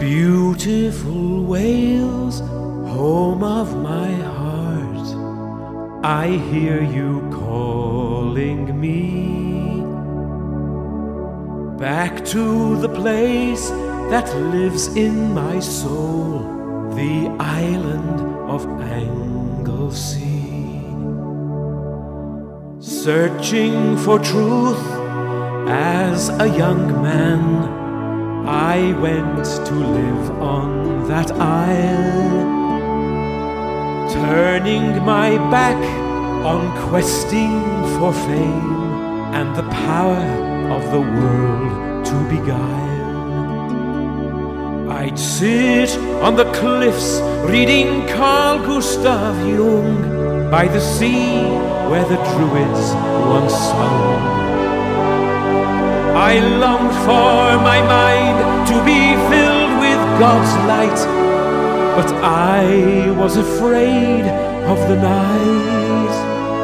Beautiful Wales, home of my heart, I hear you calling me back to the place that lives in my soul, the island of Anglesey. Searching for truth as a young man, I went to live on that isle, turning my back on questing for fame and the power of the world to beguile. I'd sit on the cliffs reading Carl Gustav Jung by the sea where the Druids once sung. I longed for my mind to be filled with God's light, but I was afraid of the night.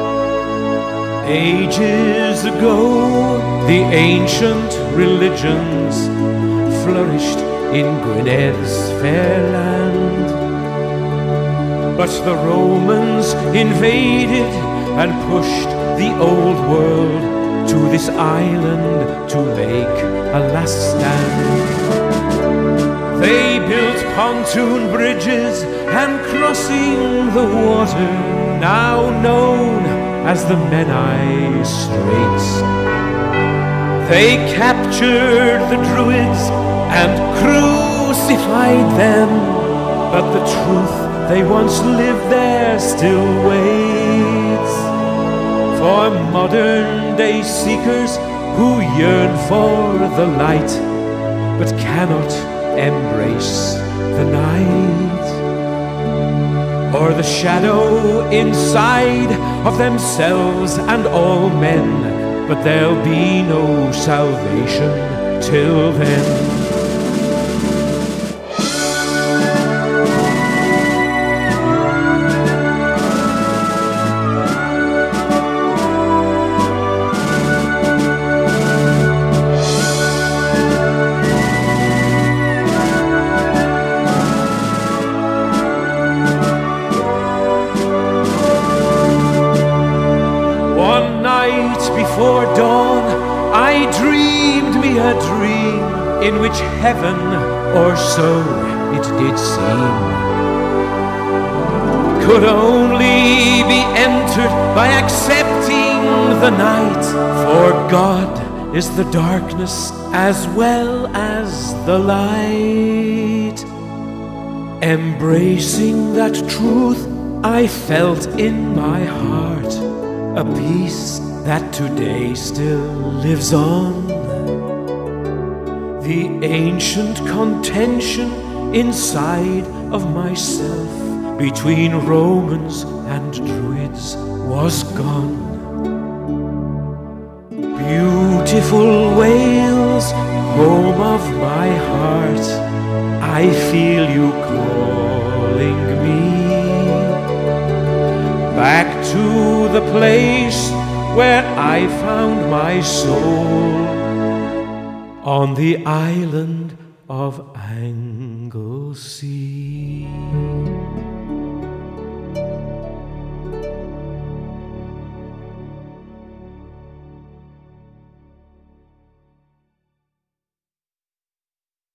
Ages ago, the ancient religions flourished in Gwyned's fair land, but the Romans invaded and pushed the old world to this island to make a last stand. They built pontoon bridges and crossing the water, now known as the Menai Straits. They captured the Druids and crucified them, but the truth they once lived there still waits for modern-day seekers who yearn for the light but cannot embrace the night, or the shadow inside of themselves and all men, but there'll be no salvation till then. Before dawn, I dreamed me a dream in which heaven, or so it did seem, could only be entered by accepting the night, for God is the darkness as well as the light. Embracing that truth, I felt in my heart a peace that today still lives on. The ancient contention inside of myself between Romans and Druids was gone. Beautiful Wales, home of my heart, I feel you calling me back to the place where I found my soul, on the island of Anglesey.